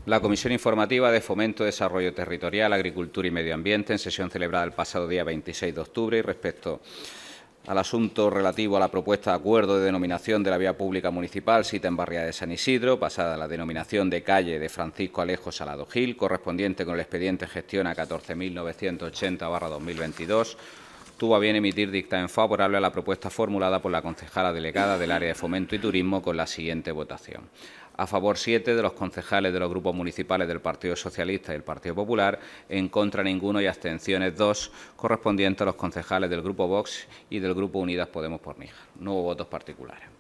La Comisión Informativa de Fomento, Desarrollo Territorial, Agricultura y Medio Ambiente, en sesión celebrada el pasado día 26 de octubre, y respecto al asunto relativo a la propuesta de acuerdo de denominación de la vía pública municipal cita en Barriada de San Isidro, pasada a la denominación de calle de Francisco Alejo Salado Gil, correspondiente con el expediente gestión a 14.980/2022, tuvo a bien emitir dictamen favorable a la propuesta formulada por la concejala delegada del área de Fomento y Turismo con la siguiente votación. A favor 7 de los concejales de los grupos municipales del Partido Socialista y el Partido Popular, en contra ninguno y abstenciones 2, correspondientes a los concejales del Grupo Vox y del Grupo Unidas Podemos por Níjar. No hubo votos particulares.